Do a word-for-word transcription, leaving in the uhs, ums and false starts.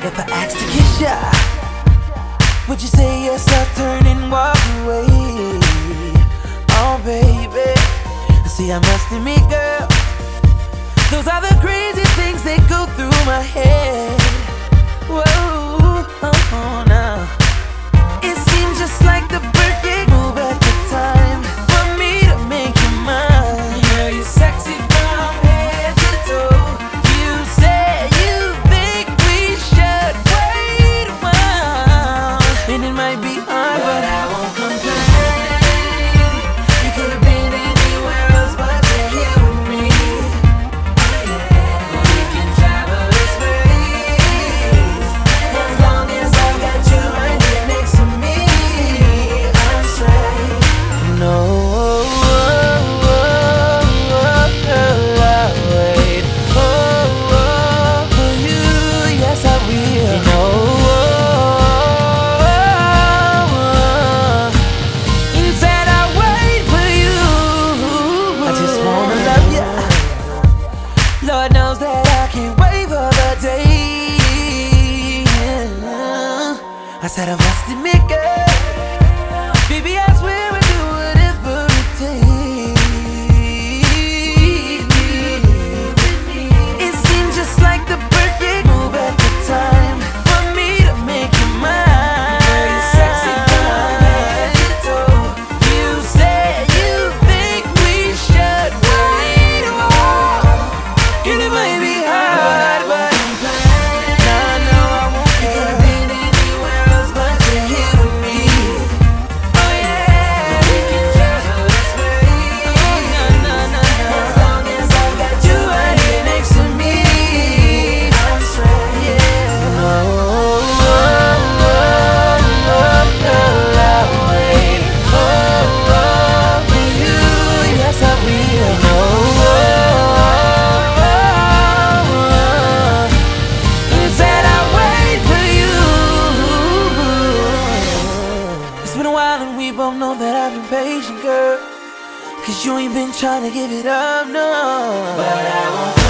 If I asked to kiss ya, would you say yes or turn and walk away? Oh baby, see I must admit girl, those are the crazy things that go through my head. Whoa, oh, oh, now it seems just like the perfect move at the time for me to make you mine. Girl, you're sexy from head to toe. You said you think we should wait a while, and it might be hard, but I won't complain. You could have been anywhere else, but you're here with me. We can travel this ways, as long as I got you right here next to me. I'm straight. No, I'll wait. Oh, oh, for you, yes I will. You know, instead I wait for you. I just wanna love ya. Lord knows that I can't wait for the day. I said I must admit, girl, baby, I swear I'd do whatever it takes. It seems just like the perfect move at the time for me to make you mine. Girl, you're sexy from head to toe. You said you think we should wait a while, and it might be hard, but nah, no, I won't. You could have been anywhere else, but you're here with me. Oh yeah, we can travel this way. Oh nah, nah, nah, nah. As long as I got you right here next to me, I'm straight. Yeah. Oh, oh, oh, oh, I'll wait. Oh, oh, for you, yes I will. Oh, oh, oh, said I'll wait for you. It's been a while and we both know that I've been patient, girl, 'cause you ain't been trying to give it up, no. But I won't